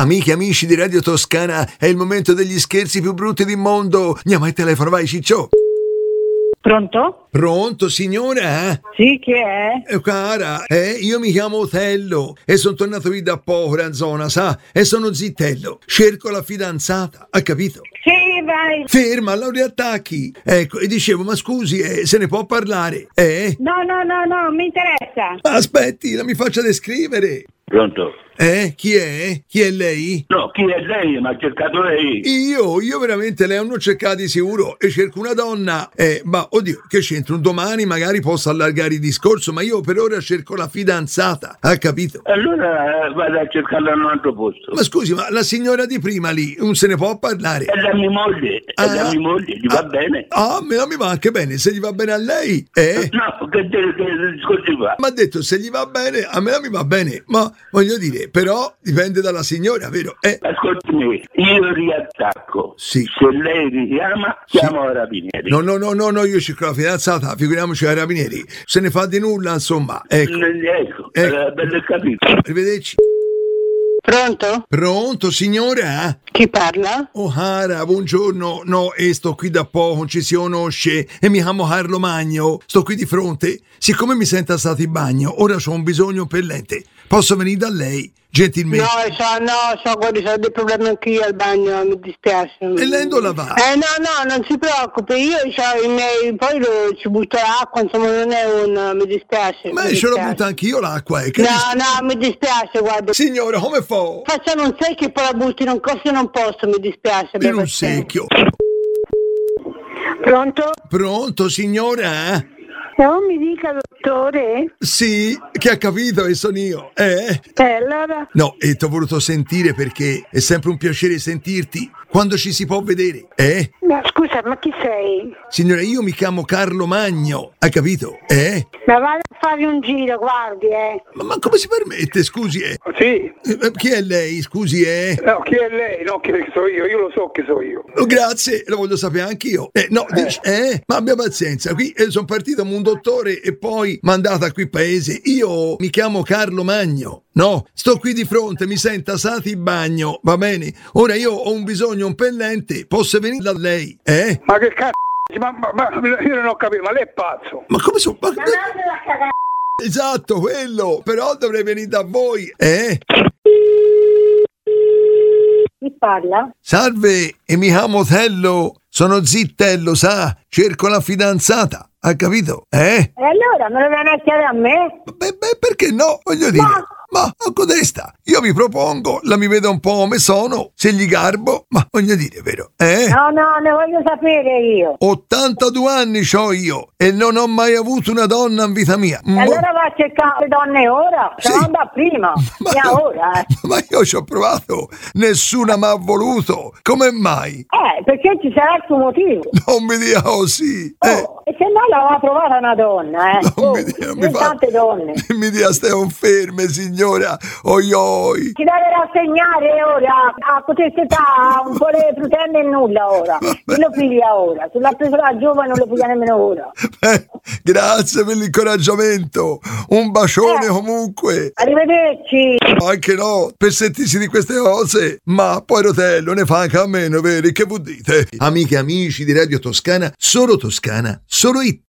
Amiche e amici di Radio Toscana, è il momento degli scherzi più brutti del mondo. Andiamo al telefono, vai Ciccio. Pronto? Pronto, signora? Sì, chi è? Cara, io mi chiamo Otello e sono tornato qui da poco in zona, sa? E sono Zittello. Cerco la fidanzata, ha capito? Sì, vai. Ferma, non riattacchi. Ecco, e dicevo, ma scusi, se ne può parlare? No, mi interessa. Aspetti, la mi faccia descrivere. Pronto? Chi è? Chi è lei? No, chi è lei? Ma ha cercato lei? Io veramente lei non ho cercato di sicuro e cerco una donna. Ma oddio, che c'entro? Un domani magari posso allargare il discorso, ma io per ora cerco la fidanzata, ha capito? Allora vado a cercarla in un altro posto. Ma scusi, ma la signora di prima lì, non se ne può parlare? È la mia moglie, gli va bene? Ah, me la mi va anche bene, se gli va bene a lei, No, che discorsi fa? Ma ha detto, se gli va bene, a me la mi va bene, ma voglio dire, però dipende dalla signora, vero? Ascoltami, io riattacco. Sì. Se lei richiama, chiamo i carabinieri. No, io cerco la fidanzata, figuriamoci ai carabinieri. Se ne fa di nulla, insomma, ecco. Bello capito. Arrivederci. Pronto? Pronto, signora? Chi parla? Oh, cara, buongiorno. No, sto qui da poco, non ci si conosce. E mi chiamo Carlo Magno. Sto qui di fronte. Siccome mi sento stato in bagno, ora ho un bisogno per Posso venire da lei, gentilmente? Guardi, ho dei problemi anch'io al bagno, mi dispiace. E lei dove la va? No, non si preoccupi, io ho i miei, poi ci butto l'acqua, insomma non è mi dispiace. Ma ce l'ho butta anch'io l'acqua, No, mi dispiace, guarda. Signora, come fa? Facciamo un secchio e poi la butti in un costo, non posso, mi dispiace. In un secchio. Pronto? Pronto, signora? Non mi dica, dottore. Sì, che ha capito e sono io, Allora? No, e t'ho voluto sentire perché è sempre un piacere sentirti quando ci si può vedere, Ma scusa, ma chi sei? Signora, io mi chiamo Carlo Magno, hai capito, Ma vado a fare un giro, guardi, Ma come si permette, scusi, Sì. Chi è lei, scusi, No, chi è lei? No, che so io lo so che so io. Oh, grazie, lo voglio sapere anch'io. Dice, ma abbia pazienza, qui sono partito come un dottore e poi mandata qui paese. Io mi chiamo Carlo Magno. No, sto qui di fronte, mi sento asati in bagno, va bene? Ora io ho un bisogno, un pellente, posso venire da lei, Ma che cazzo? Ma io non ho capito, ma lei è pazzo. Ma come sono? Esatto, quello, però dovrei venire da voi, Chi parla? Salve, e mi chiamo Otello, sono Zittello, sa? Cerco la fidanzata, ha capito, E allora, me lo viene a chiedere a me? Beh, perché no? Voglio dire, ma a codesta, io mi propongo, la mi vedo un po' come sono, se gli garbo, ma voglio dire, vero, No, ne voglio sapere io. 82 anni c'ho io e non ho mai avuto una donna in vita mia. E allora va a cercare le donne ora? Sì. Non da prima, ora, Ma io ci ho provato, nessuna mi ha voluto, come mai? perché ci sarà il suo motivo. Non mi dia così, E se no l'aveva trovata una donna, Non mi fa... tante donne. Mi dia stai ferme, signora, oi. Ci deve rassegnare ora, a questa età, un po' le frutelle e nulla ora. Chi lo piglia ora? Se l'ha preso da giovane non lo piglia nemmeno ora. Grazie per l'incoraggiamento, un bacione comunque. Arrivederci. Anche no, per sentirsi di queste cose, ma poi Rotello ne fa anche a meno, veri? Che vuol dite? Amiche e amici di Radio Toscana, solo it.